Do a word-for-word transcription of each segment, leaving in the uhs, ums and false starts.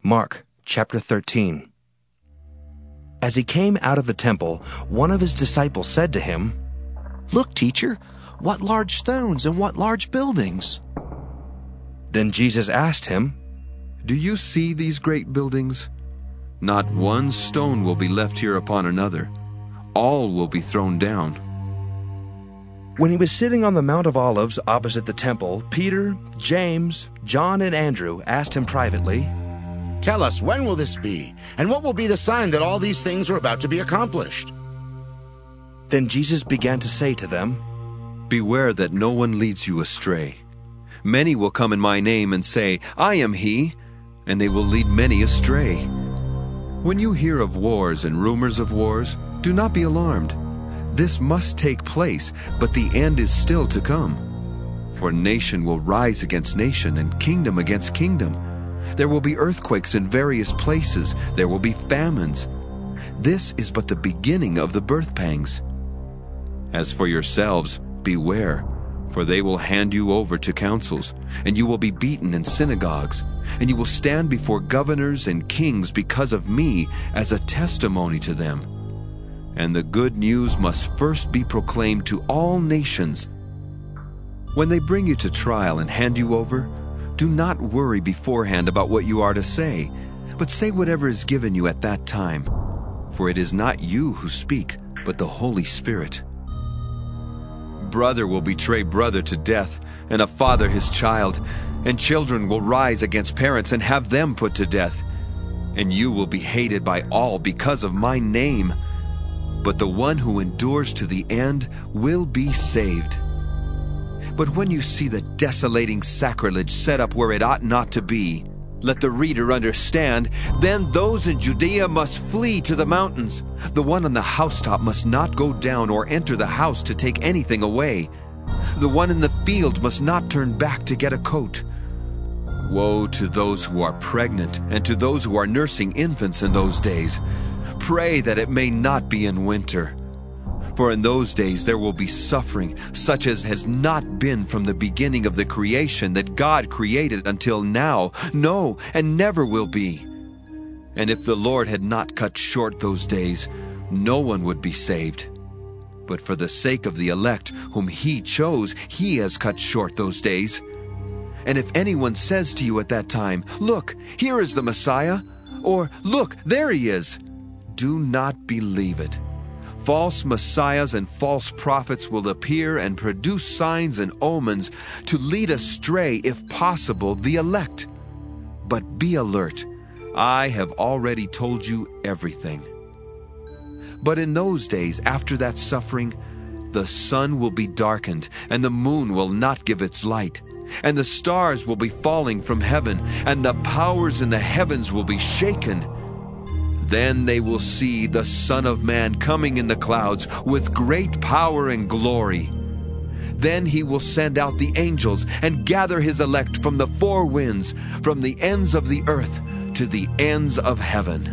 Mark chapter thirteen. As he came out of the temple, one of his disciples said to him, "Look, teacher, what large stones and what large buildings." Then Jesus asked him, "Do you see these great buildings? Not one stone will be left here upon another. All will be thrown down." When he was sitting on the Mount of Olives opposite the temple, Peter, James, John, and Andrew asked him privately, "Tell us, when will this be? And what will be the sign that all these things are about to be accomplished?" Then Jesus began to say to them, "Beware that no one leads you astray. Many will come in my name and say, 'I am he,' and they will lead many astray. When you hear of wars and rumors of wars, do not be alarmed. This must take place, but the end is still to come. For nation will rise against nation and kingdom against kingdom. There will be earthquakes in various places. There will be famines. This is but the beginning of the birth pangs. As for yourselves, beware, for they will hand you over to councils, and you will be beaten in synagogues, and you will stand before governors and kings because of me as a testimony to them. And the good news must first be proclaimed to all nations. When they bring you to trial and hand you over, do not worry beforehand about what you are to say, but say whatever is given you at that time. For it is not you who speak, but the Holy Spirit. Brother will betray brother to death, and a father his child, and children will rise against parents and have them put to death. And you will be hated by all because of my name. But the one who endures to the end will be saved. But when you see the desolating sacrilege set up where it ought not to be, let the reader understand, then those in Judea must flee to the mountains. The one on the housetop must not go down or enter the house to take anything away. The one in the field must not turn back to get a coat. Woe to those who are pregnant and to those who are nursing infants in those days. Pray that it may not be in winter. For in those days there will be suffering, such as has not been from the beginning of the creation that God created until now, no, and never will be. And if the Lord had not cut short those days, no one would be saved. But for the sake of the elect whom He chose, He has cut short those days. And if anyone says to you at that time, 'Look, here is the Messiah,' or 'Look, there He is,' do not believe it. False messiahs and false prophets will appear and produce signs and omens to lead astray, if possible, the elect. But be alert. I have already told you everything. But in those days, after that suffering, the sun will be darkened, and the moon will not give its light, and the stars will be falling from heaven, and the powers in the heavens will be shaken. Then they will see the Son of Man coming in the clouds with great power and glory. Then He will send out the angels and gather His elect from the four winds, from the ends of the earth to the ends of heaven."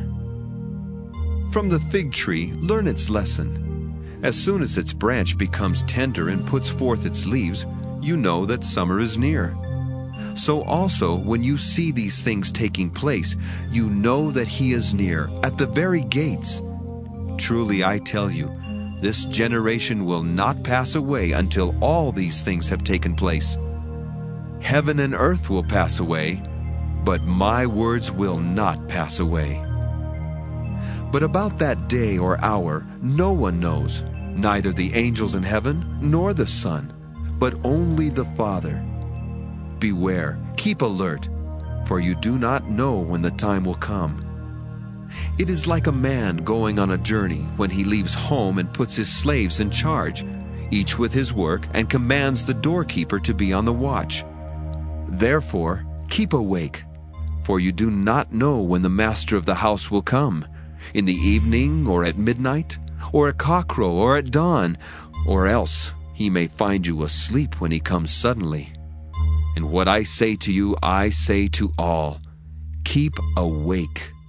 From the fig tree, learn its lesson. As soon as its branch becomes tender and puts forth its leaves, you know that summer is near. So also, when you see these things taking place, you know that He is near, at the very gates. Truly I tell you, this generation will not pass away until all these things have taken place. Heaven and earth will pass away, but my words will not pass away. But about that day or hour no one knows, neither the angels in heaven nor the Son, but only the Father. Beware, keep alert, for you do not know when the time will come. It is like a man going on a journey when he leaves home and puts his slaves in charge, each with his work, and commands the doorkeeper to be on the watch. Therefore, keep awake, for you do not know when the master of the house will come, in the evening or at midnight, or at cockcrow or at dawn, or else he may find you asleep when he comes suddenly. And what I say to you, I say to all, keep awake.